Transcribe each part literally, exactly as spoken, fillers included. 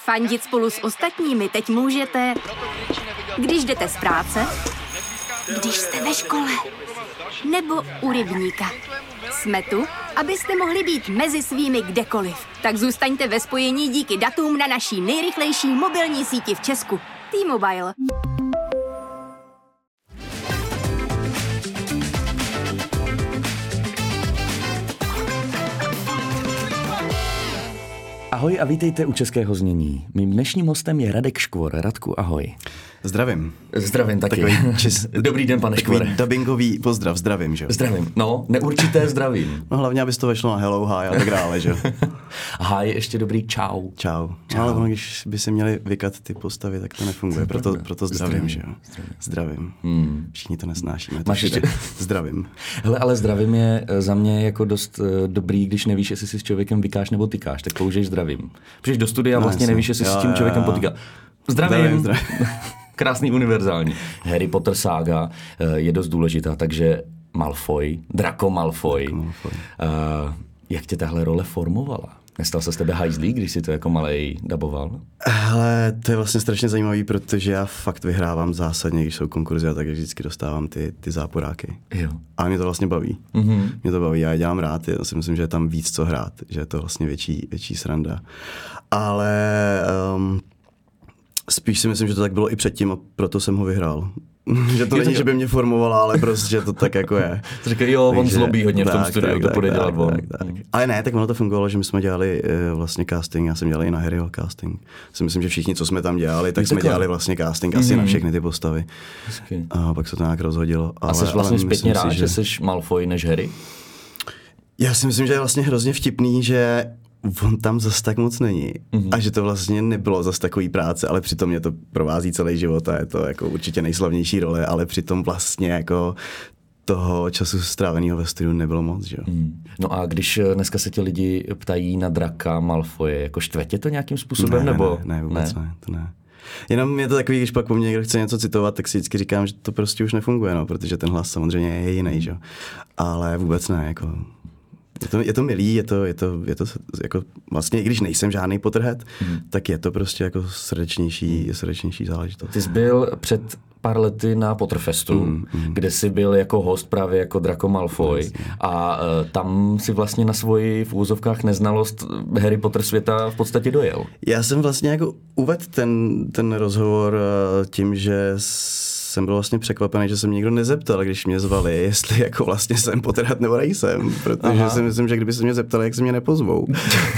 Fandit spolu s ostatními teď můžete, když jdete z práce, když jste ve škole, nebo u rybníka. Jsme tu, abyste mohli být mezi svými kdekoliv. Tak zůstaňte ve spojení díky datům na naší nejrychlejší mobilní síti v Česku. T-Mobile. Ahoj a vítejte u Českého znění. Mým dnešním hostem je Radek Škvor. Radku, ahoj. Zdravím. Zdravím taky. Čis... Dobrý den, pane Škvore. Takový dubbingový pozdrav, zdravím, že? Zdravím. No, neurčité zdravím. No hlavně, abys to vešlo na hello, hi a tak dále, že? Hi, ještě dobrý čau. Čau. Čau. Ale ono, když by se měli vykat ty postavy, tak to nefunguje, proto, proto zdravím, zdravím, že jo? Zdravím. zdravím. Hmm. Všichni to nesnášíme. To Máš ještě... Zdravím. Hele, ale zdravím je za mě jako dost dobrý, když nevíš, jestli si s člověkem vykáš nebo tykáš, tak použiješ zdravím. Přijdeš do studia a vlastně no, nevíš, jestli jo, s tím člověkem potýká. Zdravím. zdravím, zdravím. Krásný univerzální. Harry Potter sága je dost důležitá, takže Malfoy, Draco Malfoy. Draco Malfoy. Uh, jak tě tahle role formovala? Nestal se z tebe hajzlík, když jsi to jako malej daboval? Hele, to je vlastně strašně zajímavý, protože já fakt vyhrávám zásadně, když jsou konkurzy a tak vždycky dostávám ty, ty záporáky. Jo. A mě to vlastně baví. Mm-hmm. Mě to baví, já je dělám rád, já si myslím, že je tam víc co hrát, že je to vlastně větší, větší sranda. Ale... Um, spíš si myslím, že to tak bylo i předtím a proto jsem ho vyhrál. Že to není, že by mě formovala, ale prostě to tak jako je. Říkej, jo, on zlobí hodně v tom studiu, kdo půjde dělat on. Ale ne, tak ono to fungovalo, že my jsme dělali uh, vlastně casting, já jsem dělal i na Harryho casting. Si myslím, že všichni, co jsme tam dělali, tak jsme dělali vlastně casting asi mm-hmm. na všechny ty postavy. Hezky. A pak se to nějak rozhodilo. Ale, a jsi vlastně zpětně rád, si, že jsi Malfoy než Harry? Já si myslím, že je vlastně hrozně vtipný, že on tam zas tak moc není. Mm-hmm. A že to vlastně nebylo zas takový práce, ale přitom mě to provází celý život a je to jako určitě nejslavnější role, ale přitom vlastně jako toho času stráveného ve studiu nebylo moc, že jo. Mm. No a když dneska se ti lidi ptají na Draka Malfoye, jako štve tě to nějakým způsobem, ne, nebo? Ne, ne, vůbec ne, ne, to ne. Jenom je to takový, když pak po mně někdo chce něco citovat, tak si vždycky říkám, že to prostě už nefunguje, no, protože ten hlas samozřejmě je jiný, že jo. Ale vůbec ne, jako... Je to, je to milý, je to, je to, je to jako vlastně, i když nejsem žádný Potterhead, mm. tak je to prostě jako srdečnější, srdečnější záležitost. Ty jsi byl před pár lety na Potterfestu, mm, mm. kde jsi byl jako host právě jako Draco Malfoy vlastně. A uh, tam si vlastně na svoji v úvozovkách neznalost Harry Potter světa v podstatě dojel. Já jsem vlastně jako uvedl ten, ten rozhovor uh, tím, že jsem byl vlastně překvapený, že se mě nikdo nezeptal, když mě zvali, jestli jako vlastně jsem Potterhead nebo nejsem, protože Aha. si myslím, že kdyby se mě zeptali, jak se mě nepozvou.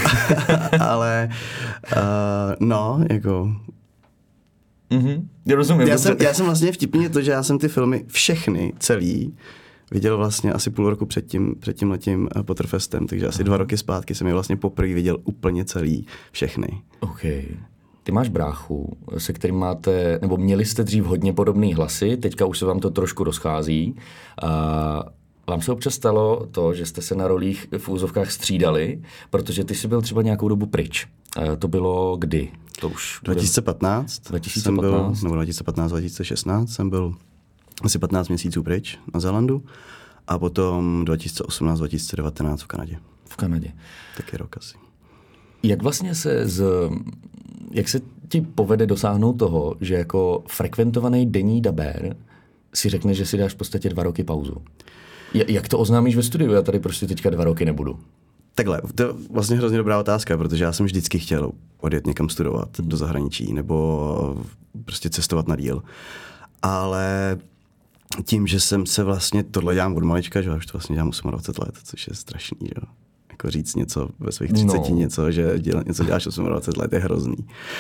Ale uh, no, jako... Mm-hmm. Já rozumím. Já jsem, já jsem vlastně vtipně to, že já jsem ty filmy všechny, celý, viděl vlastně asi půl roku před tím, před tím letím Potterfestem, takže asi Aha. dva roky zpátky jsem je vlastně poprvé viděl úplně celý, všechny. Okay. Ty máš bráchu, se kterým máte, nebo měli jste dřív hodně podobný hlasy, teďka už se vám to trošku rozchází. A vám se občas stalo to, že jste se na rolích v úzovkách střídali, protože ty jsi byl třeba nějakou dobu pryč. A to bylo kdy? To už dva tisíce patnáct, dva tisíce patnáct. Jsem byl, nebo dva tisíce patnáct, dva tisíce šestnáct jsem byl asi patnáct měsíců pryč na Zélandu a potom dva tisíce osmnáct, dva tisíce devatenáct v Kanadě. V Kanadě. Taky rok asi. Jak vlastně se z... Jak se ti povede dosáhnout toho, že jako frekventovaný denní dabér si řekne, že si dáš v podstatě dva roky pauzu? Jak to oznámíš ve studiu? Já tady prostě teďka dva roky nebudu. Takhle, to je vlastně hrozně dobrá otázka, protože já jsem vždycky chtěl odjet někam studovat do zahraničí nebo prostě cestovat na díl. Ale tím, že jsem se vlastně, tohle dělám od malička, že já už to vlastně dělám dvacet osm let, což je strašný, že jo. Jako říct něco ve svých třiceti, no. něco, že děla, něco děláš dvacet osm let, je hrozný.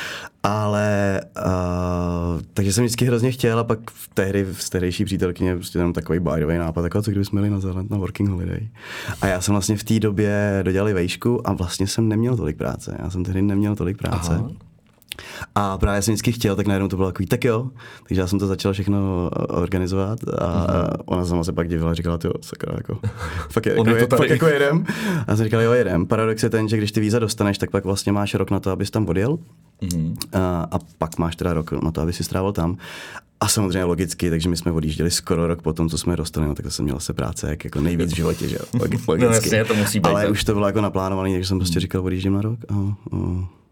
Ale, uh, takže jsem vždycky hrozně chtěl a pak v tehdy, v tehdejší přítelkyně prostě tam takový bájový nápad, jako co kdybychom měli na Zéland na working holiday. A já jsem vlastně v té době dodělal vejšku a vlastně jsem neměl tolik práce. Já jsem tehdy neměl tolik práce. Aha. A právě jsem vždycky chtěl, tak najednou to bylo takový, tak jo. Takže já jsem to začal všechno organizovat a mm-hmm. ona sama se pak divila, říkala, jo, sakra, jako, fakt, je, jako, je, fakt jako jedem. A já jsem říkal, jo, jedem. Paradox je ten, že když ty víza dostaneš, tak pak vlastně máš rok na to, abys tam odjel. Mm-hmm. A, a pak máš teda rok na to, aby si strávil tam. A samozřejmě logicky, takže my jsme odjížděli skoro rok po tom, co jsme dostali, no tak to jsem měl se práce jak jako nejvíc v životě, že jo, logicky. No jasně, to musí být. Ale už to bylo jako naplánované, takže jsem prostě říkal, odjíždím na rok. A, a,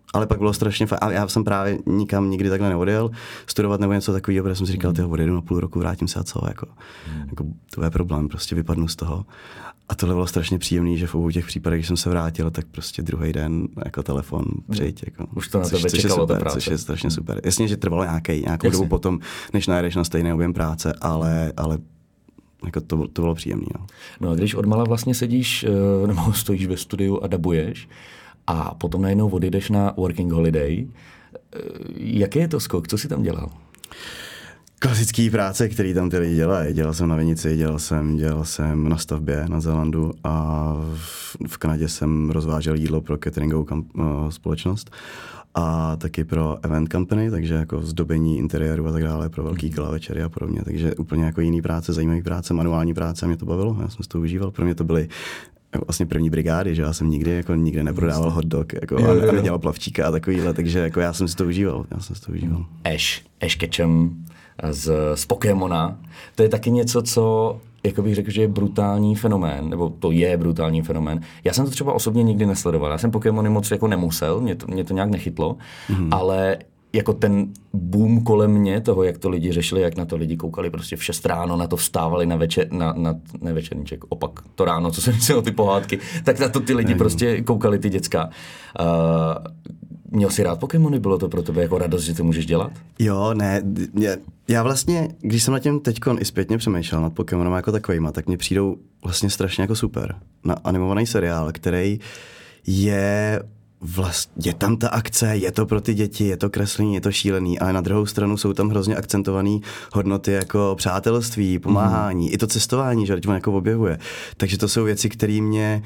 Ale pak bylo strašně fajn. A já jsem právě nikam nikdy takhle neodjel studovat nebo něco takového, protože jsem si říkal, tyho odjedu na půl roku, vrátím se a co, jako, mm. jako to je problém, prostě vypadnu z toho. A tohle bylo strašně příjemný, že v obou těch případech, když jsem se vrátil, tak prostě druhý den jako telefon, přijď. Jako, už to na což, tebe což čekalo, je super, ta práce. Což je strašně super. Jasně, že trvalo nějaký, nějakou Jasně. dobu potom, než najedeš na stejný objem práce, ale, ale jako to, to bylo příjemný. No. no a když odmala vlastně sedíš, nebo stojíš ve studiu a dabuješ a potom najednou odejdeš na working holiday, jaký je to skok? Co jsi tam dělal? Klasický práce, který tam ty lidi dělají. Dělal jsem na vinici, dělal jsem, dělal jsem na stavbě na Zélandu a v, v Kanadě jsem rozvážel jídlo pro cateringovou kam, uh, společnost a taky pro event company, takže jako zdobení interiéru a tak dále, pro velký gala večery a podobně. Takže úplně jako jiný práce, zajímavý práce, manuální práce a mě to bavilo, já jsem si to užíval. Pro mě to byly vlastně první brigády, že já jsem nikdy jako nikdy neprodával hot dog jako, jo, jo. a nedělal plavčíka a takovýhle, takže jako já jsem si to užíval. Já jsem si to užíval. Ash, Ash Ketchum z, z Pokémona. To je taky něco, co jako bych řekl, že je brutální fenomén, nebo to je brutální fenomén. Já jsem to třeba osobně nikdy nesledoval. Já jsem Pokémony moc jako nemusel, mě to, mě to nějak nechytlo, mm-hmm. ale jako ten boom kolem mě, toho, jak to lidi řešili, jak na to lidi koukali prostě v šest ráno, na to vstávali na večer, na, na ne večerníček, opak, to ráno, co jsem myslel, ty pohádky, tak na to ty lidi prostě koukali, ty děcka. Uh, Měl jsi rád Pokémony? Bylo to pro tebe jako radost, že to můžeš dělat? Jo, ne, mě, já vlastně, když jsem na tím teďkon i zpětně přemýšlel nad Pokémonem jako takovýma, tak mně přijdou vlastně strašně jako super. Na animovaný seriál, který je vlastně, je tam ta akce, je to pro ty děti, je to kreslení, je to šílený, ale na druhou stranu jsou tam hrozně akcentované hodnoty jako přátelství, pomáhání, mm-hmm. i to cestování, že teď on jako objevuje. Takže to jsou věci, které mě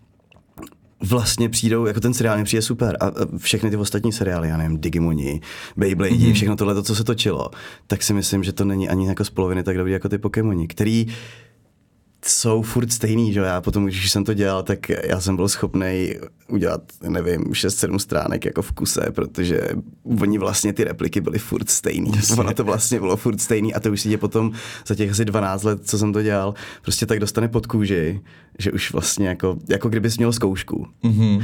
vlastně přijdou, jako ten seriál mě přijde super a všechny ty ostatní seriály, já nevím, Digimoni, Beyblade, mm-hmm. všechno tohle, co se točilo, tak si myslím, že to není ani jako z poloviny tak dobrý jako ty Pokémoni, který jsou furt stejný, že já potom, když jsem to dělal, tak já jsem byl schopnej udělat, nevím, šest sedm stránek jako v kuse, protože oni vlastně ty repliky byly furt stejný. Ono to vlastně bylo furt stejný a to už si tě potom za těch asi dvanáct let, co jsem to dělal, prostě tak dostane pod kůži, že už vlastně jako, jako kdybys měl zkoušku. Mm-hmm.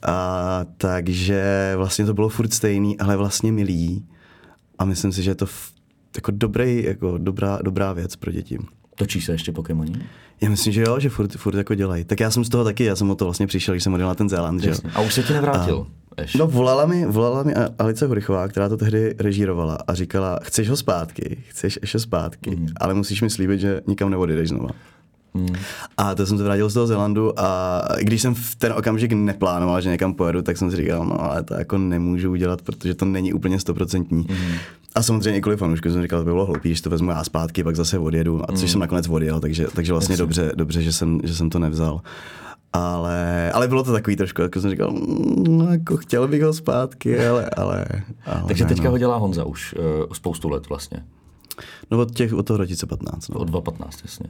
A takže vlastně to bylo furt stejný, ale vlastně milý a myslím si, že je to f- jako dobrý, jako dobrá, dobrá věc pro děti. Točí se ještě Pokémoni? Já myslím, že jo, že furt, furt jako dělají. Tak já jsem z toho taky, já jsem o to vlastně přišel, když jsem odjel na ten Zéland, že jo. A už se ti nevrátil? A, no volala mi, volala mi Alice Horichová, která to tehdy režírovala a říkala, chceš ho zpátky, chceš ještě zpátky, mm. ale musíš mi slíbit, že nikam neodjedeš znova. Hmm. A to jsem se vrátil z toho Zélandu a když jsem v ten okamžik neplánoval, že někam pojedu, tak jsem si říkal, no ale to jako nemůžu udělat, protože to není úplně stoprocentní. Hmm. A samozřejmě i kvůli fanoušku jsem říkal, to by bylo hloupý, že to vezmu já zpátky, pak zase odjedu, a což hmm. jsem nakonec odjel, takže, takže vlastně Jasně. dobře, dobře že, jsem, že jsem to nevzal. Ale, ale bylo to takový trošku, jako jsem říkal, no, jako chtěl bych ho zpátky, ale... ale, ale takže ne, teďka no. ho dělá Honza už uh, spoustu let vlastně. No od těch, od toho dva tisíce patnáct. No. Od dva tisíce patnáct, jasně.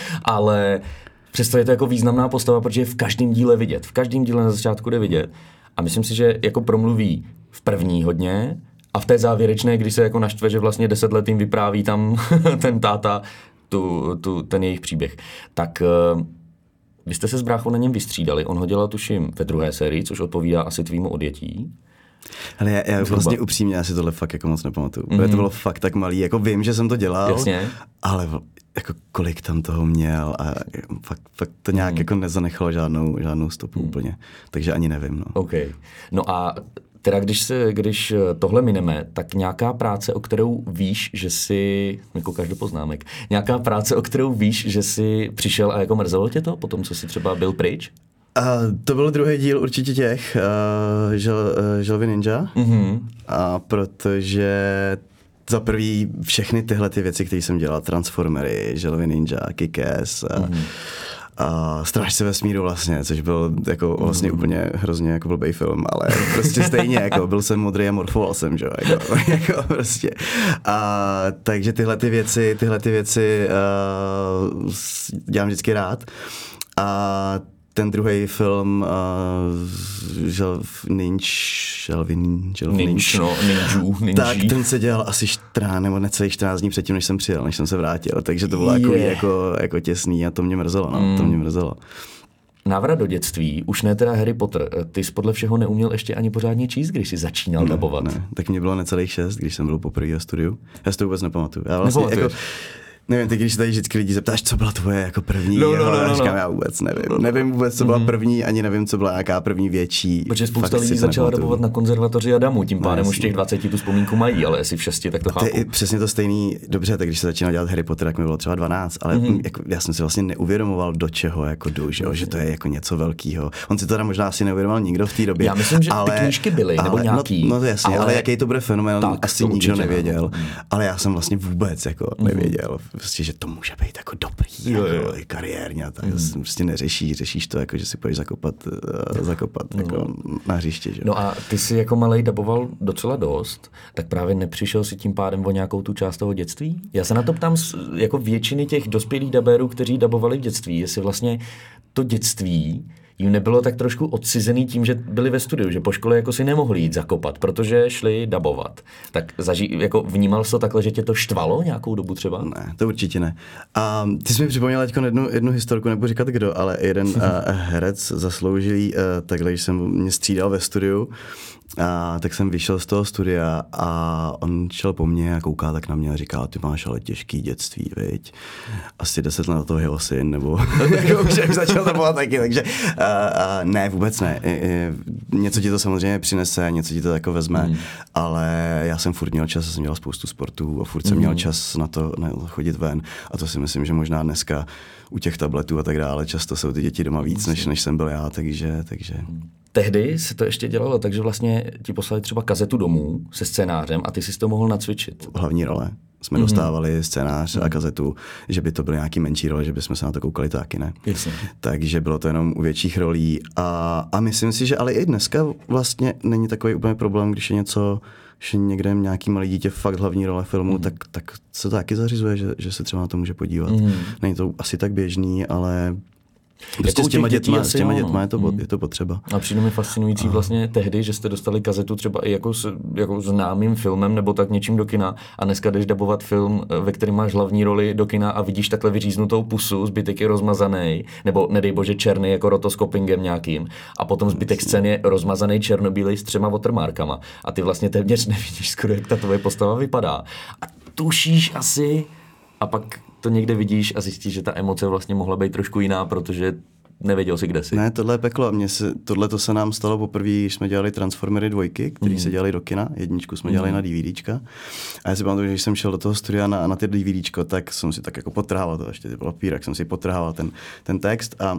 Ale přesto je to jako významná postava, protože je v každém díle vidět. V každém díle na začátku jde vidět. A myslím si, že jako promluví v první hodně a v té závěrečné, když se jako naštve, že vlastně deset let jim vypráví tam ten táta tu, tu, ten jejich příběh. Tak uh, vy jste se s bráchou na něm vystřídali. On ho dělal tuším ve druhé sérii, což odpovídá asi tvýmu odjetí. Ale já, já vlastně upřímně, já si tohle fakt jako moc nepamatuju. Mm-hmm. To bylo fakt tak malý, jako vím, že jsem to dělal, Jasně. ale jako kolik tam toho měl a fakt, fakt to nějak mm. jako nezanechalo žádnou, žádnou stopu mm. úplně, takže ani nevím. No. OK. No a teda když, se, když tohle mineme, tak nějaká práce, o kterou víš, že jsi, mi koukáš do poznámek, nějaká práce, o kterou víš, že jsi přišel a jako mrzelo tě to, potom co jsi třeba byl pryč? Uh, to byl druhý díl určitě těch, uh, žel, uh, Želvy Ninja, mm-hmm. a protože za prvý všechny tyhle ty věci, které jsem dělal, Transformery, Želvy Ninja, Kick-Ass, mm-hmm. a Strážce vesmíru vlastně, což byl jako vlastně mm. úplně hrozně jako blbej film, ale prostě stejně, jako byl jsem modrý a morfoval jsem, že jo, jako, jako prostě. A takže tyhle ty věci, tyhle ty věci uh, dělám vždycky rád. A ten druhý film uh, Želv Ninja, Želvy Ninja, no, ninju, tak ten se dělal asi čtrnáct nebo necelých čtrnáct dní předtím, než jsem přijel, než jsem se vrátil, takže to bylo yeah. jako, jako, jako těsný a to mě mrzelo, no, mm. to mě mrzelo. návrat do dětství, už ne teda Harry Potter, ty jsi podle všeho neuměl ještě ani pořádně číst, když jsi začínal ne, dabovat. Ne, tak mě bylo necelých šest, když jsem byl poprvé ve studiu. Já si to vůbec nepamatuju. Já vlastně jako, nevím, ty když se tady vždycky lidi zeptáš, co byla tvoje jako první, no, no, no, já no, říkám, no. já vůbec nevím. Nevím vůbec, co byla mm. první, ani nevím, co byla nějaká první větší. Protože spousta lidí začala dabovat na konzervatoři Adamu, tím pádem no, už těch dvaceti tu vzpomínku mají, ale jestli v šesti, tak to chápu. To přesně to stejný, dobře, tak když se začínal dělat Harry Potter, tak mi bylo třeba dvanáct, ale mm-hmm. jako, já jsem si vlastně neuvědomoval, do čeho jako jdu, že, že to je jako něco velkého. On si to teda možná asi neuvědomoval nikdo v té době. Já myslím, že ale, ty knížky byly, ale, nebo nějaký. No, no jasně, ale, ale jaký to bude fenomén, asi nikdo nevěděl. Ne. Ale já jsem vlastně vůbec jako nevěděl, prostě, že to může být jako dobrý, jo, jako, jo. kariérně a tak. Mm. Prostě neřešíš, řešíš to jako, že si půjdeš zakopat, uh, zakopat no. jako na hřiště. Že? No a ty jsi jako malej daboval docela dost, tak právě nepřišel si tím pádem o nějakou tu část toho dětství? Já se na to ptám jako většiny těch dospělých dabérů, kteří dabovali v dětství, jestli vlastně to dětství jim nebylo tak trošku odcizený tím, že byli ve studiu, že po škole jako si nemohli jít zakopat, protože šli dabovat. Tak zaží, jako vnímal jsi to takhle, že tě to štvalo nějakou dobu třeba? Ne, to určitě ne. A ty jsi mi připomněl teď jednu, jednu historku, nebudu říkat kdo, ale jeden uh, herec zasloužilý, uh, takhle, když jsem mě střídal ve studiu, a tak jsem vyšel z toho studia a on šel po mně a kouká tak na mě a říká, ty máš ale těžký dětství, viď? Asi deset let na toho jeho syn, nebo už začal to bylo taky, takže a, a ne, vůbec ne. I, i, něco ti to samozřejmě přinese, něco ti to jako vezme, mm. ale já jsem furt měl čas, jsem dělal spoustu sportů a furt jsem mm. měl čas na to na chodit ven a to si myslím, že možná dneska u těch tabletů a tak dále často jsou ty děti doma víc, než, než jsem byl já, takže... takže... Tehdy se to ještě dělalo, takže vlastně ti poslali třeba kazetu domů se scénářem a ty jsi to mohl nacvičit. Hlavní role. Jsme mm-hmm. dostávali scénář mm-hmm. a kazetu, že by to byly nějaký menší role, že bychom se na to koukali taky, ne? Jasně. Takže bylo to jenom u větších rolí a, a myslím si, že ale i dneska vlastně není takový úplně problém, když je něco, že někde nějaký malý dítě fakt hlavní role filmu, mm-hmm. tak, tak se to taky zařizuje, že, že se třeba na to může podívat. Mm-hmm. Není to asi tak běžný, ale... Prostě s těma dětma, s těma dětma je, to, mm. je to potřeba. A přijde mi fascinující vlastně tehdy, že jste dostali kazetu třeba i jako s jako známým filmem nebo tak něčím do kina a dneska jdeš dabovat film, ve kterém máš hlavní roli do kina a vidíš takhle vyříznutou pusu, zbytek je rozmazaný, nebo nedej bože černý jako rotoskopingem nějakým a potom zbytek scény je rozmazaný černobílej s třema watermarkama a ty vlastně téměř nevidíš skoro, jak ta tvoje postava vypadá. A tušíš asi a pak to někde vidíš a zjistíš, že ta emoce vlastně mohla být trošku jiná, protože nevěděl si, kde jsi. Ne, tohle je peklo. Mně se, tohle to se nám stalo poprvé, když jsme dělali Transformery dvojky, který mm. se dělali do kina. Jedničku jsme dělali mm. na DVDčka. A já si pamatuju, že když jsem šel do toho studia na, na ty DVDčko, tak jsem si tak jako potrhával to, ještě ty papírek, jsem si potrhával ten, ten text a,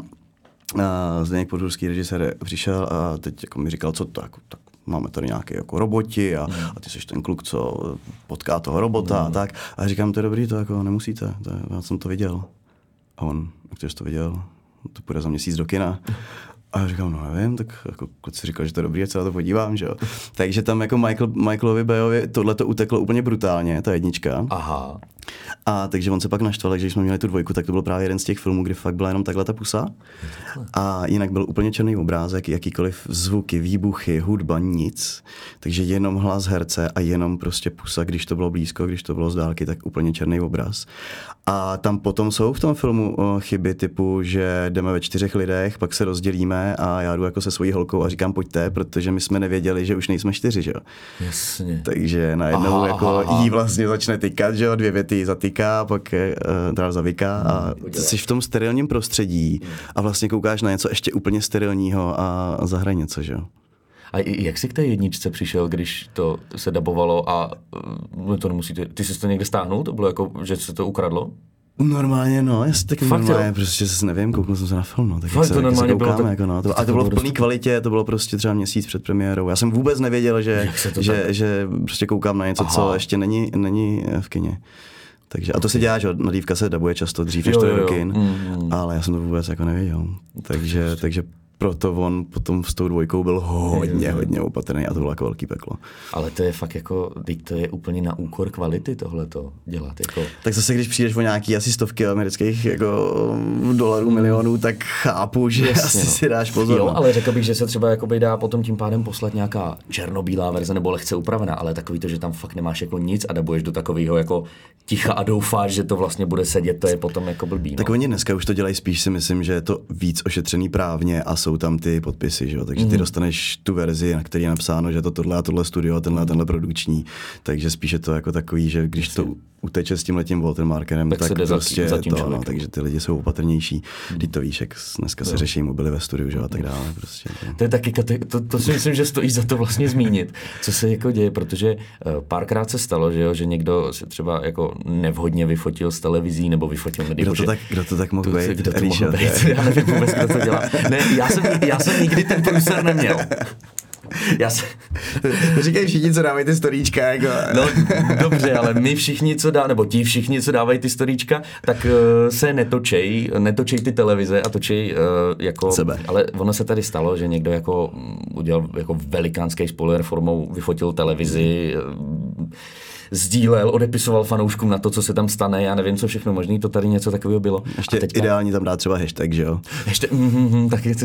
a Zdeněk Podhůrský režisér přišel a teď jako mi říkal, co to jako, tak máme tady nějaké jako roboti a, mm. a ty jsi ten kluk, co potká toho robota mm. a tak. A říkám, to je dobrý, to jako nemusíte, to je, já jsem to viděl. A on, jak jsi to viděl? To půjde za měsíc do kina. A já říkám, no nevím, tak jako kluci říkal, že to je dobrý, co já to podívám, že jo. Takže tam jako Michael, Michaelovi Bayovi tohle to uteklo úplně brutálně, ta jednička. Aha. A takže on se pak naštval, takže když jsme měli tu dvojku, tak to byl právě jeden z těch filmů, kdy fakt byla jenom takhle ta pusa. A jinak byl úplně černý obrázek, jakýkoliv zvuky, výbuchy, hudba, nic. Takže jenom hlas herce a jenom prostě pusa, když to bylo blízko, když to bylo z dálky, tak úplně černý obraz. A tam potom jsou v tom filmu o, chyby typu, že jdeme ve čtyřech lidech, pak se rozdělíme a já jdu jako se svojí holkou a říkám pojďte, protože my jsme nevěděli, že už nejsme čtyři, že jo. Jasně. Takže najednou aha, jako aha. jí vlastně začne tykat, že jo, dvě věty zatýká, pak uh, dál zavyká a jsi v tom sterilním prostředí a vlastně koukáš na něco ještě úplně sterilního a zahraj něco, že jo. A jak jsi k té jedničce přišel, když to se dabovalo a uh, to nemusíte, ty jsi to někde stáhnul? To bylo jako, že se to ukradlo? Normálně, no, já si taky fakt normálně, jo? prostě se nevím, kouknul jsem se na film, no, tak fakt se, to normálně se koukáme, bylo, jako, no, to, a to bylo v plný kvalitě, to bylo prostě třeba měsíc před premiérou. Já jsem vůbec nevěděl, že, že, tak... že prostě koukám na něco, aha. co ještě není, není v kině. Takže, a to se dělá, že nadívka se dabuje často dřív, než to je do kin, mm, mm. ale já jsem to vůbec jako nevěděl. Takže, takže proto on potom s tou dvojkou byl hodně, hodně opatrný a to bylo jako velký peklo. Ale to je fakt jako, to je úplně na úkor kvality tohleto dělat. Jako. Tak zase, když přijdeš o nějaký asi stovky amerických jako dolarů, milionů, tak chápu, že jasně, asi no. si dáš pozor. Jo, ale řekl bych, že se třeba jakoby dá potom tím pádem poslat nějaká černobílá verze nebo lehce upravená, ale takový to, že tam fakt nemáš jako nic a dabuješ do takového jako ticha a doufáš, že to vlastně bude sedět, to je potom jako blbý. No. Tak oni dneska už to dělají spíš, si myslím, že je to víc ošetřený právně a jsou tam ty podpisy, že jo? Takže ty mm. dostaneš tu verzi, na který je napsáno, že to tohle a tohle studio a tenhle a tenhle produkční, takže spíš je to jako takový, že když to uteče s tímhletím watermarkerem, tak, tak prostě za tím to, no, takže ty lidi jsou opatrnější. Ty to víš, jak dneska se řeší mobily ve studiu, že a tak dále. Prostě. To je taky, to, to si myslím, že stojí za to vlastně zmínit, co se jako děje, protože párkrát se stalo, že, jo, že někdo se třeba jako nevhodně vyfotil z televizí nebo vyfotil nedej kdo, bože, to tak, kdo to tak mohl být? Kdo to mohl být? Já nevím vůbec, kdo to dělá. Ne, já jsem, já jsem nikdy ten průser neměl. Já se... Říkají všichni, co dávají ty storíčka. Jako... No dobře, ale my všichni, co dá, nebo ti všichni, co dávají ty storíčka, tak uh, se netočej, netočej ty televize a točej uh, jako... Sebe. Ale ono se tady stalo, že někdo jako udělal jako velikánský spoiler formou, vyfotil televizi, uh, sdílel, odepisoval fanouškům na to, co se tam stane, já nevím, co všechno možný, to tady něco takového bylo. Ještě teďka... ideální tam dát třeba hashtag, že jo? Ještě, mm, tak je,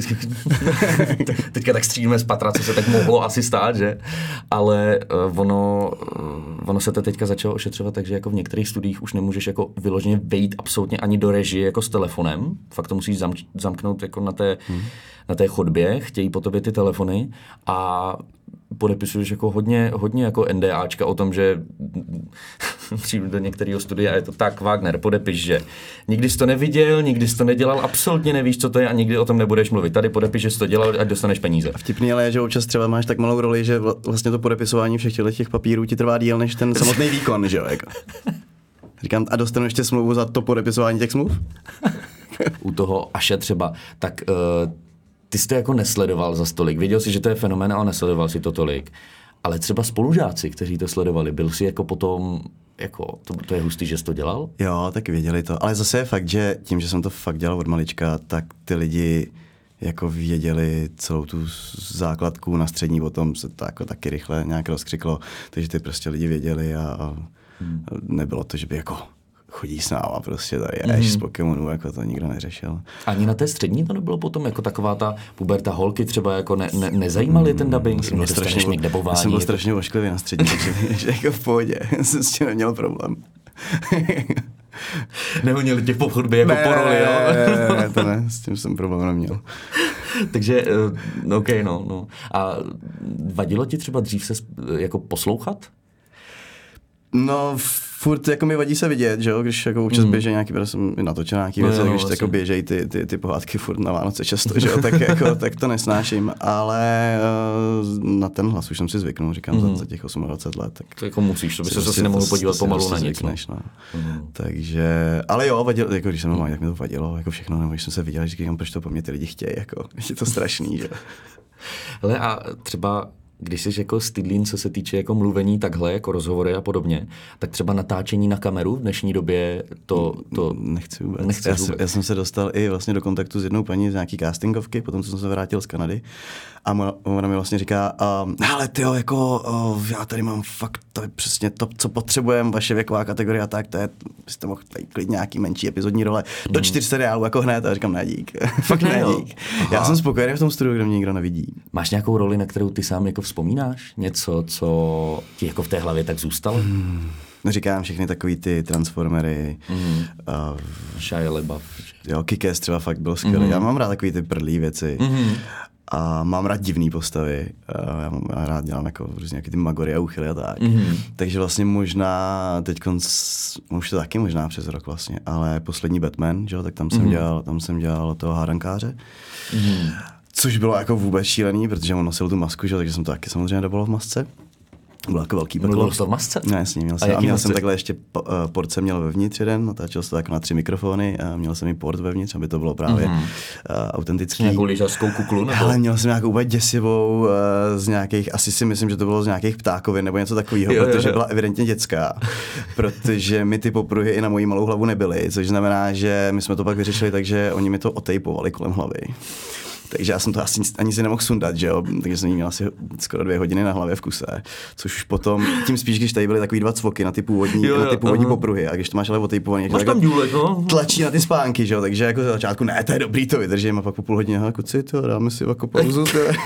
teďka tak střídíme z patra, co se tak mohlo asi stát, že? Ale uh, ono, uh, ono se to teďka začalo ošetřovat, takže jako v některých studiích už nemůžeš jako vyloženě vejít absolutně ani do režie jako s telefonem, fakt to musíš zamk- zamknout jako na té, hmm. na té chodbě, chtějí po tobě ty telefony a podepisuješ jako hodně, hodně jako NDAčka o tom, že přijdu do některého studia a je to tak, Wagner, podepiš, že nikdy jsi to neviděl, nikdy jsi to nedělal, absolutně nevíš, co to je a nikdy o tom nebudeš mluvit. Tady podepiš, že jsi to dělal, ať dostaneš peníze. Vtipný ale je, že občas třeba máš tak malou roli, že vlastně to podepisování všech těch papírů ti trvá díl než ten samotný výkon, že jo? Jako. Říkám, a dostanu ještě smlouvu za to podepisování těch smluv? U toho Aše třeba, tak uh, ty jsi to jako nesledoval za stolik. Věděl jsi, že to je fenomén, ale nesledoval si to tolik. Ale třeba spolužáci, kteří to sledovali, byl si jako potom, jako, to, to je hustý, že jsi to dělal? Jo, tak věděli to. Ale zase je fakt, že tím, že jsem to fakt dělal od malička, tak ty lidi jako věděli celou tu základku na střední, potom se to jako taky rychle nějak rozkřiklo, takže ty prostě lidi věděli a, a hmm. nebylo to, že by jako chodí s náma prostě tady mm. z Pokémonů, jako to nikdo neřešil. Ani na té střední to nebylo potom jako taková ta puberta, holky třeba jako ne, ne, nezajímaly ten dubbing? Jsem byl strašně, někde bování, jsem byl strašně ošklivý na střední, takže jako v pohodě, jsem s tím neměl problém. Nehonili tě po chodbě jako ne, po roli, jo? Ne, ne, to ne, s tím jsem problém neměl. Takže, uh, OK, no, no. A vadilo ti třeba dřív se jako poslouchat? No, furt jako mi vadí se vidět, že jo, když jako občas mm. běží nějaký, protože jsem natočil nějaký věci, no, když vlastně. Jako běžejí ty, ty, ty pohádky furt na Vánoce často, že jo, tak, jako, tak to nesnáším, ale uh, na ten hlas už jsem si zvyknul, říkám, mm. za, za těch dvacet osm let. Tak to jako musíš, to by se zase nemohl podívat pomalu na nic. Zvykneš, no. Mm. Takže, ale jo, vadilo, jako když jsem normálně, tak mi to vadilo, jako všechno, nebo když jsem se viděl, že říkám, proč to po mě ty lidi chtějí, jako, je to strašný, že. Hele, a třeba když jsi jako stydlín, co se týče jako mluvení takhle, jako rozhovory a podobně, tak třeba natáčení na kameru v dnešní době to... to nechci vůbec. Nechci já, vůbec. Jsem, já jsem se dostal i vlastně do kontaktu s jednou paní z nějaký castingovky, potom co jsem se vrátil z Kanady a ona mi vlastně říká, uh, ale tyjo, jako uh, já tady mám fakt, to je přesně to, co potřebujeme, vaše věková kategorie a tak, to je, byste mohl tady klidně nějaký menší epizodní role do čtyř seriálů jako hned a říkám, ne dík. Fakt ne dík. Já jsem spokojený v tom studiu, kde mě nikdo nevidí. Máš nějakou roli, na kterou ty sám jako vzpomínáš? Něco, co ti jako v té hlavě tak zůstalo? Hmm. Říkám všechny takový ty Transformery. Mm. Uh, Shia LaBeouf. Jo, Kick-Ass třeba fakt byl skvělý. Mm. Já mám rád takový ty prdlý věci. Mm. A mám rád divný postavy. Uh, já mám já rád dělám jako různě nějaký ty magory a úchyly a tak. Mm. Takže vlastně možná teď už to taky možná přes rok vlastně, ale poslední Batman, že jo, tak tam jsem mm. dělal, tam jsem dělal toho hádankáře. Mm. Což bylo jako vůbec šílený, protože on nosil tu masku, že? Takže jsem to taky samozřejmě dobil v masce. Bylo jako velký peklo. Mluvil jsi to v masce? Ne, jasně, měl jsem. A, a měl jsem takhle ještě, uh, port jsem měl vevnitř jeden, natáčel jsem to tak na tři mikrofony a měl jsem i port vevnitř, aby to bylo právě mm-hmm. uh, autentický. Nějakou lyžařskou kuklu? Nebo? Ale měl jsem nějakou úplně děsivou uh, z nějakých, asi si myslím, že to bylo z nějakých ptákovin nebo něco takového, jo, protože jo, jo. byla evidentně dětská. Protože mi ty popruhy i na moji malou hlavu nebyly, což znamená, že my jsme to pak vyřešili tak, že oni mi to otejpovali kolem hlavy. Takže já jsem to asi ani si nemohl sundat, že jo, takže jsem jí měl asi skoro dvě hodiny na hlavě v kuse, což už potom, tím spíš, když tady byly takový dva cvoky na ty původní, jo, jo, na ty původní uh-huh. popruhy a když to máš ale otejpovaný, máš tam důlek, no? Tlačí na ty spánky, že jo, takže jako za začátku, ne, to je dobrý, to vydržím a pak po půl hodině, hele, kuci, to dáme si jako pauzu,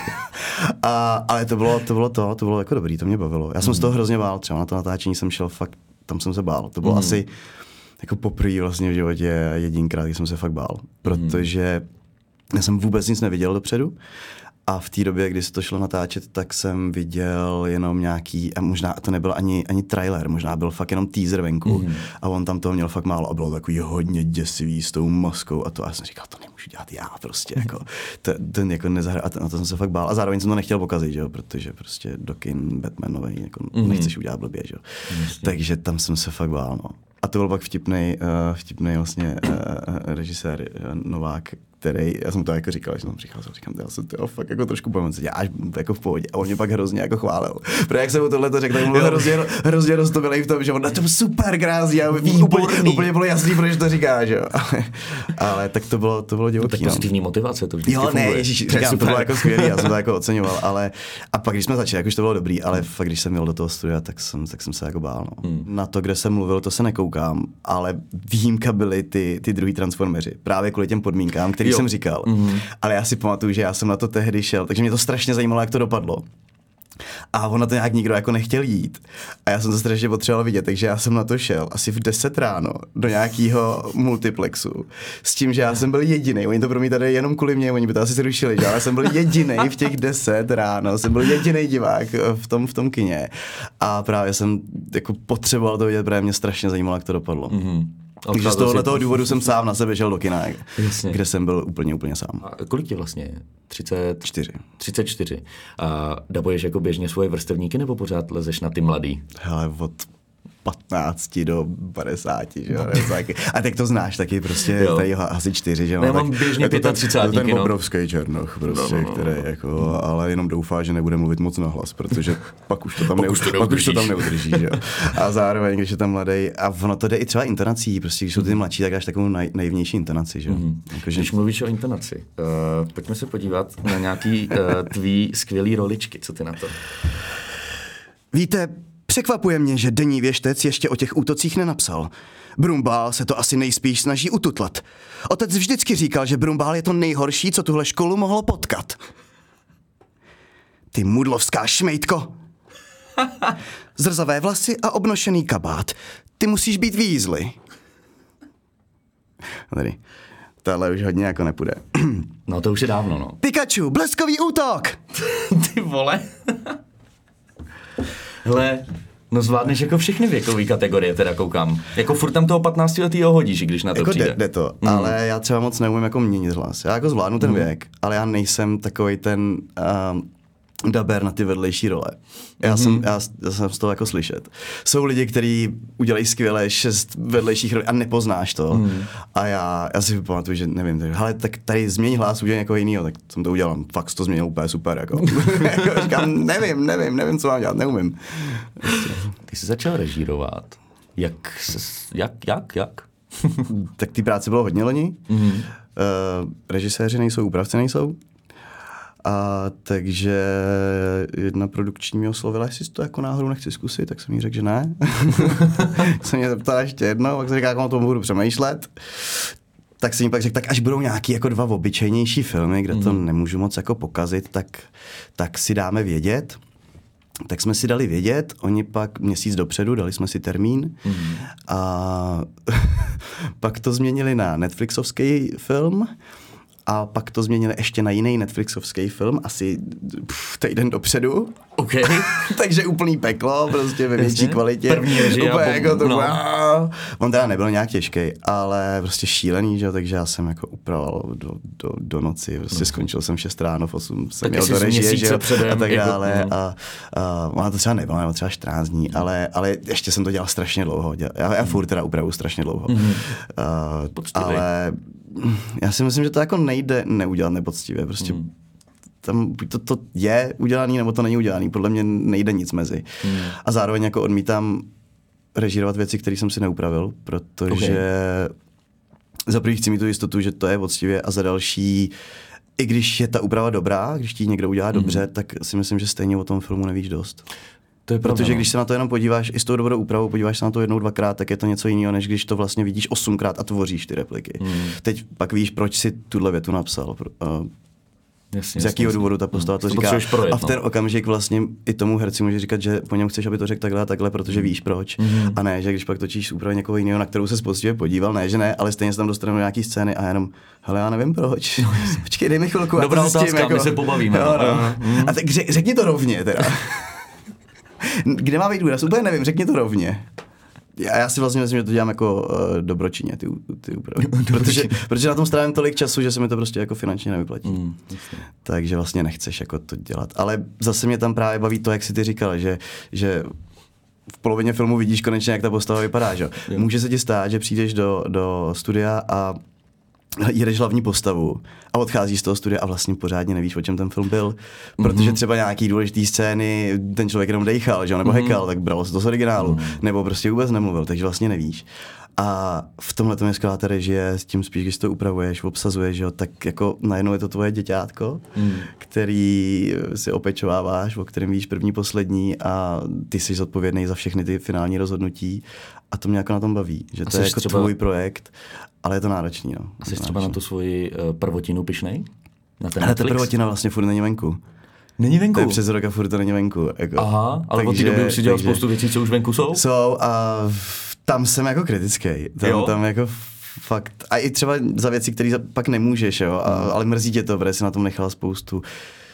a, ale to bylo, to bylo to, to bylo jako dobrý, to mě bavilo. Já jsem mm. z toho hrozně bál, třeba na to natáčení jsem šel fakt, tam jsem se bál, to bylo mm. asi jako poprvé vlastně v životě jedinkrát, když jsem se fakt bál, protože já jsem vůbec nic neviděl dopředu a v té době, kdy se to šlo natáčet, tak jsem viděl jenom nějaký, a možná to nebyl ani, ani trailer, možná byl fakt jenom teaser venku mm. a on tam toho měl fakt málo a bylo takový hodně děsivý s tou maskou a to a já jsem říkal, to nemůžu dělat já prostě, jako, to, ten jako nezahrál, a na to jsem se fakt bál a zároveň jsem to nechtěl pokazit, že jo, protože prostě do kin Batmanovej, jako mm. nechceš udělat blbě, že jo, takže tam jsem se fakt bál, no. A to byl pak vtipnej, uh, vtipnej vlastně uh, režisér uh, Novák, který, já jsem to jako říkal, že jsem přicházal, říkám, já jsem to fakt jako trošku bojím, já až jako v pohodě a on mě pak hrozně jako chválil. Protože jak jsem mu tohle to řekl, tak byl hrozně, hrozně roztomilej v tom, že on na tom super krásný a úplně, úplně bylo jasný, proč to říká, že jo. Ale, ale tak to bylo, to bylo divoký. Tak pozitivní motivace, to vždycky jo, ne, funguje. Ježíš, říkám, to bylo jako skvělý, já jsem to jako oceňoval, ale a pak když jsme začali, jak už to bylo dobrý, ale fakt když jsem měl do toho studia, tak jsem, tak jsem se jako bál. No. Hmm. Na to, kde jsem mluvil, to se nekoukám, ale výjimka byly ty, ty druhý transformeři. Právě kvůli těm podmínkám, který jo. jsem říkal. Mm-hmm. Ale já si pamatuju, že já jsem na to tehdy šel, takže mě to strašně zajímalo, jak to dopadlo. A on na to nějak nikdo jako nechtěl jít. A já jsem to strašně potřeboval vidět, takže já jsem na to šel asi v deset ráno do nějakého multiplexu. S tím, že já jsem byl jediný. Oni to promítali jenom kvůli mě, oni by to asi zrušili, že? Ale já jsem byl jediný v těch deset ráno, jsem byl jediný divák v tom, v tom kině. A právě jsem jako potřeboval to vidět, protože mě strašně zajímalo, jak to dopadlo. Mm-hmm. Takže z tohohle toho důvodu jsem sám na sebe šel do kina, Jasně. kde jsem byl úplně, úplně sám. A kolik ti vlastně je? třicet čtyři. třicet čtyři. A dabuješ jako běžně svoje vrstevníky nebo pořád lezeš na ty mladý? Hele, od patnácti do padesáti, že jo, a tak to znáš taky prostě, jo. Tady asi čtyři, že jo. Já mám běžně třicátníky, ten, ten obrovský černoch prostě, no, no, no. který jako, ale jenom doufá, že nebude mluvit moc nahlas, protože pak už to tam, neud, to pak už to tam neudrží, že jo. A zároveň, když je tam mladý, a ono to jde i třeba intonací, prostě když jsou ty mladší, tak dáš takovou naj, naivnější intonaci, že jo. Mm. Jako, že... Když mluvíš o intonaci, uh, pojďme se podívat na nějaký uh, tvý skvělý roličky, co ty na to? Víte, překvapuje mě, že denní věštec ještě o těch útocích nenapsal. Brumbál se to asi nejspíš snaží ututlat. Otec vždycky říkal, že Brumbál je to nejhorší, co tuhle školu mohlo potkat. Ty mudlovská šmejtko! Zrzavé vlasy a obnošený kabát. Ty musíš být výzly. Tady. Tohle už hodně jako nepůjde. No to už je dávno, no. Pikachu, bleskový útok! Ty vole. Hele, no zvládneš jako všechny věkové kategorie, teda koukám. Jako furt tam toho patnáctiletýho hodíš, když na to jako přijde. Jde, jde to, mm. ale já třeba moc neumím jako měnit hlas. Já jako zvládnu ten mm. věk, ale já nejsem takovej ten um, daber na ty vedlejší role. Já, mm-hmm. jsem, já, já jsem z toho jako slyšet. Jsou lidi, kteří udělají skvěle šest vedlejších rolí a nepoznáš to. Mm. A já, já si pamatuju, že nevím, tak, hele, tak tady změní hlas, udělej někoho jinýho, tak jsem to udělal. Fakt to změnil úplně super. Jako. jako říkám, nevím, nevím, nevím, co mám dělat, neumím. Ty jsi začal režírovat. Jak, jak, jak, jak? Tak ty práce bylo hodně loni. Mm-hmm. Uh, režiséři nejsou, úpravci nejsou. A takže jedna produkční mi oslovila, jestli to jako náhodou nechci zkusit, tak jsem jí řekl, že ne. jsem mě zeptala ještě jednou, pak jsem říkal, jak o tom budu přemýšlet. Tak jsem jí pak řekl, tak až budou nějaký jako dva obyčejnější filmy, kde to mm. nemůžu moc jako pokazit, tak, tak si dáme vědět. Tak jsme si dali vědět, oni pak měsíc dopředu, dali jsme si termín mm. a pak to změnili na Netflixovský film. A pak to změnili ještě na jiný Netflixovský film, asi pff, týden dopředu. OK. Takže úplný peklo, prostě ve větší kvalitě. První režie. Úplně jako to, no. On teda nebyl nějak těžký, ale prostě šílený, že? Takže já jsem jako upravoval do, do, do noci, prostě no. Skončil jsem v šest ráno, v osm jsem měl do režie, že? A tak dále. Jako, a, a ona to třeba nebylo, nebo třeba čtrnáct dní, mm. ale, ale ještě jsem to dělal strašně dlouho. Já, já furt teda upravu strašně dlouho. Mm. Uh, ale já si myslím, že to jako nejde neudělat nepoctivě, prostě mm. tam to, to je udělaný, nebo to není udělaný, podle mě nejde nic mezi. Mm. A zároveň jako odmítám režírovat věci, které jsem si neupravil, protože okay. za první chci mít tu jistotu, že to je poctivě a za další i když je ta úprava dobrá, když ti někdo udělá mm. dobře, tak si myslím, že stejně o tom filmu nevíš dost. To je pravda, protože no. když se na to jenom podíváš i s tou dobrou úpravou, podíváš se na to jednou, dvakrát, tak je to něco jiného, než když to vlastně vidíš osmkrát a tvoříš ty repliky. Mm. Teď pak víš, proč si tuhle větu napsal. Uh, Jasně, z jakého důvodu ta postava to, to říká. Projet, a v ten no. okamžik vlastně i tomu herci může říkat, že po něm chceš, aby to řekl takhle a takhle, protože víš proč. Mm. A ne, že když pak točíš úpravu někoho jiného, na kterou se poctivě podíval, ne, že ne, ale stejně se tam dostaneme do nějaký scény a jenom, hele, já nevím proč. No, počkej, dej mi chvilku. Dobrá otázka, jako... my se pobavíme. Jo, no. Mm. A tak řek, řekni to rovně teda. Kde má být důraz? Úplně nevím, řekni to rovně. Já, já si vlastně myslím, že to dělám jako uh, dobročinně, ty, ty úpravy. protože, protože na tom strávím tolik času, že se mi to prostě jako finančně nevyplatí. Mm, Takže vlastně nechceš jako to dělat. Ale zase mě tam právě baví to, jak jsi ty říkal, že, že v polovině filmu vidíš konečně, jak ta postava vypadá. Že? Může se ti stát, že přijdeš do, do studia a jedeš hlavní postavu a odcházíš z toho studia a vlastně pořádně nevíš, o čem ten film byl, protože třeba nějaký důležitý scény ten člověk jenom dejchal, že? Nebo mm-hmm. hekal, tak bralo se to z originálu, mm-hmm. nebo prostě vůbec nemluvil, takže vlastně nevíš. A v tomhle tom je skvělá ta režie, s tím spíš, když to upravuješ, obsazuješ, jo, tak jako najednou je to tvoje děťátko, mm. který si opečováváš, o kterém víš první, poslední a ty jsi zodpovědný za všechny ty finální rozhodnutí a to mě jako na tom baví, že to je jako třeba... tvůj projekt. Ale je to náročný, no. A jsi třeba na tu svoji uh, prvotinu pyšnej? Na ten ale ta prvotina vlastně furt není venku. Není venku? To je přes rok a furt to není venku. Jako. Aha, ale od té doby už si dělal spoustu věcí, co už venku jsou? Jsou a tam jsem jako kritický. Tam, tam jako fakt. A i třeba za věci, které pak nemůžeš, jo. A, ale mrzí tě to, protože jsi na tom nechal spoustu.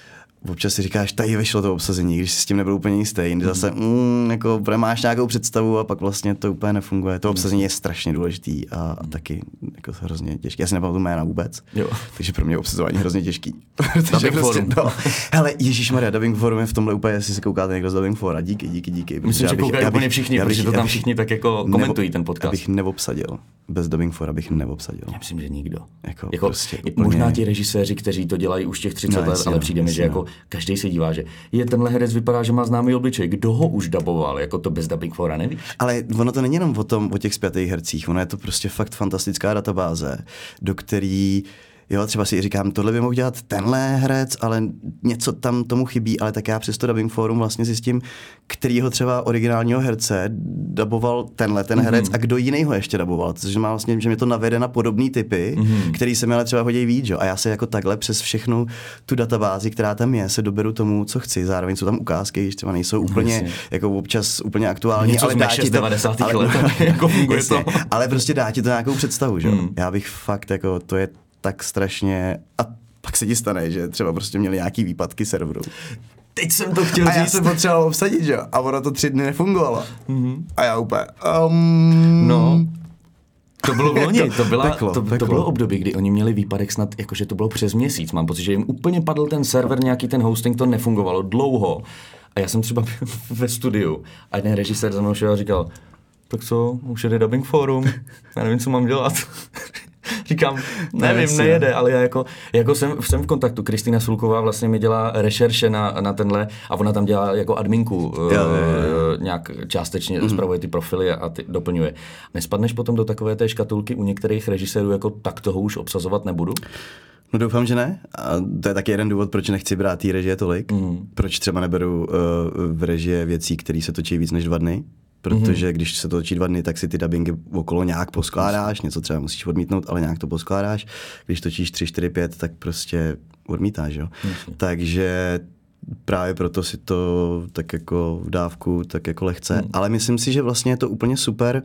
Občas si říkáš, tady vyšlo to obsazení, když si s tím nebyl úplně jistý, jindy zase mm, jako máš nějakou představu a pak vlastně to úplně nefunguje. To obsazení je strašně důležitý a, a taky jako hrozně těžký. Já si nepamatuju jména vůbec, jo. Takže pro mě je obsazování hrozně těžký. Dubbing prostě, no. Hele, ježišmarja, Dubbing Forum je v tomhle úplně, jestli se koukáte někdo z Dubbing Fora, díky, díky, díky. Myslím, že koukají úplně všichni, protože to tam všichni tak jako komentují ten podcast. Abych neobsadil. Bez Dubbing Fora bych neobsadil. Já myslím, že nikdo. Jako, jako prostě úplně... Možná ti režiséři, kteří to dělají už těch třicet no, let, ale přijde mi, že jako každý se dívá, že je tenhle herec vypadá, že má známý obličej. Kdo ho už daboval? Jako to bez Dubbing Fora nevíš? Ale ono to není jenom o tom, o těch spjatých hercích. Ono je to prostě fakt fantastická databáze, do který jo, třeba si říkám, tohle by mohl dělat tenhle herec, ale něco tam tomu chybí, ale tak já přes to Dubbing Forum vlastně zjistím, kterýho třeba originálního herce daboval tenhle ten herec mm-hmm. a kdo jiný ho ještě daboval. Což má vlastně, že mě to navede na podobný typy, mm-hmm. který se mi ale třeba hodí víc, jo. A já se jako takhle přes všechnu tu databázi, která tam je, se doberu tomu, co chci. Zároveň jsou tam ukázky, když třeba nejsou úplně, jasně. jako občas úplně aktuální, něco ale dá ti to, devadesátých let, jako funguje to. Ale prostě dá ti to nějakou představu, že? Mm. Já bych fakt jako, to je tak strašně, a pak se ti stane, že třeba prostě měli nějaký výpadky serveru. Teď jsem to chtěl a říct. A já jsem potřeboval obsadit, že? A ono to tři dny nefungovalo. Mm-hmm. A já úplně, um... No, to bylo v loni, to, byla, peklo, to, peklo. to bylo období, kdy oni měli výpadek snad, jakože to bylo přes měsíc. Mám pocit, že jim úplně padl ten server, nějaký ten hosting, to nefungovalo dlouho. A já jsem třeba byl ve studiu a jeden režisér za mnou šel a říkal, tak co, už jede Dubbing Forum, já nevím, co mám dělat. Říkám, nevím, nejede, ale já jako, jako jsem, jsem v kontaktu. Kristýna Sulková vlastně mi dělá rešerše na, na tenhle a ona tam dělá jako adminku, jo, jo, jo. nějak částečně mm. spravuje ty profily a ty doplňuje. Nespadneš potom do takové té škatulky u některých režisérů, jako tak toho už obsazovat nebudu? No doufám, že ne. A to je taky jeden důvod, proč nechci brát té režie tolik. Mm. Proč třeba neberu uh, v režie věcí, které se točí víc než dva dny. Protože mm-hmm. když se to točí dva dny, tak si ty dabingy okolo nějak poskládáš, něco třeba musíš odmítnout, ale nějak to poskládáš. Když točíš tři, čtyři, pět, tak prostě odmítáš, jo. Mm-hmm. Takže právě proto si to tak jako v dávku, tak jako lehce. Mm. Ale myslím si, že vlastně je to úplně super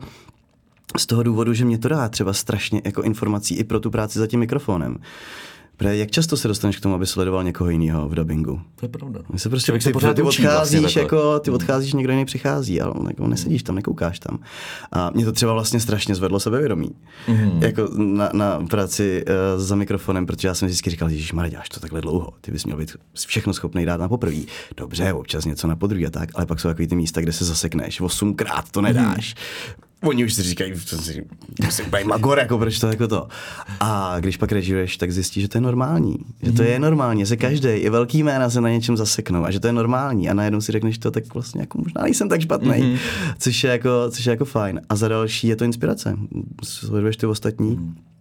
z toho důvodu, že mě to dá třeba strašně jako informací i pro tu práci za tím mikrofonem. Protože jak často se dostaneš k tomu, aby sledoval někoho jiného v dabingu? To je pravda. My se prostě, ty, se pořád ty odcházíš, vlastně jako, ty odcházíš, někdo jiný přichází, ale jako nesedíš tam, nekoukáš tam. A mě to třeba vlastně strašně zvedlo sebevědomí. Mm-hmm. Jako na, na práci uh, za mikrofonem, protože já jsem vždycky říkal, ježišmarja, děláš to takhle dlouho, ty bys měl být všechno schopný dát na poprvý. Dobře, občas něco na podruhý a tak, ale pak jsou takový ty místa, kde se zasekneš, osmkrát to nedáš. Mm-hmm. Oni už si říkají, že si úplně magor, jako proč to jako to. A když pak režíruješ, tak zjistíš, že to je normální. Že to je normální, že se každý, i velký jména se na něčem zaseknou a že to je normální. A najednou si řekneš to, tak vlastně jako možná nejsem tak špatný, mm-hmm. což, je jako, což je jako fajn. A za další je to inspirace. Sleduješ ty ostatní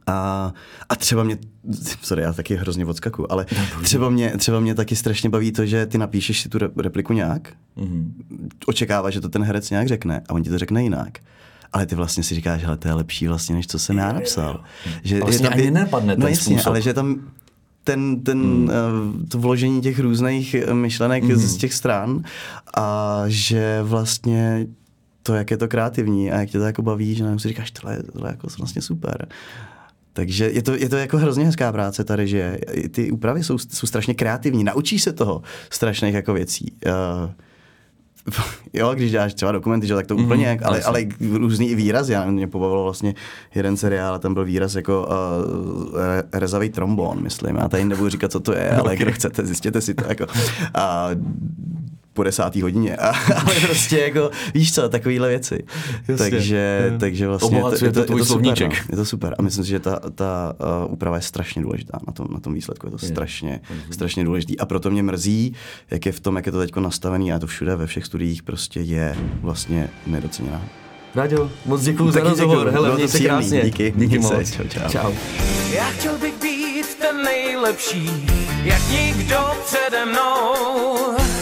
A, a třeba mě, sorry, já taky hrozně odskaku, ale třeba mě, třeba mě taky strašně baví to, že ty napíšeš si tu repliku nějak, mm-hmm. očekáváš, že to ten herec nějak řekne a on ti to řekne jinak. Ale ty vlastně si říkáš, hele, to je lepší vlastně, než co jsem já napsal. Že vlastně je tam, ani nenapadne ten no jasně, způsob. ale že tam ten, ten, mm. uh, to vložení těch různých myšlenek mm. z těch stran a že vlastně to, jak je to kreativní a jak tě to jako baví, že nám si říkáš, tohle, tohle je jako vlastně super. Takže je to, je to jako hrozně hezká práce, ta režie. Ty úpravy jsou, jsou strašně kreativní, naučíš se toho strašných jako věcí. Uh, jo, když děláš třeba dokumenty, že, tak to mm-hmm, úplně, ale, ale různý výrazy. Já mě pobavilo vlastně jeden seriál, a tam byl výraz jako uh, rezavý trombon, myslím. Já tady nebudu říkat, co to je, ale kdo chcete, zjistěte si to. Jako. A po desátý hodině. A, ale prostě jako, víš co, takovýhle věci. Jasně, takže, je. takže vlastně Obohacuje to, je to, to, je to super, no. Je to super. A myslím si, že ta, ta uh, úprava je strašně důležitá na tom, na tom výsledku. Je to je. strašně, mm-hmm. strašně důležitý. A proto mě mrzí, jak je v tom, jak je to teďko nastavený, a to všude ve všech studiích prostě je vlastně nedoceněná. Ráďo, moc děkuju za rozhovor. Hele, měj se krásně. Díky. Díky moc. Čau, čau. čau. Já chtěl bych být ten nejlepší, jak nikdo přede mnou.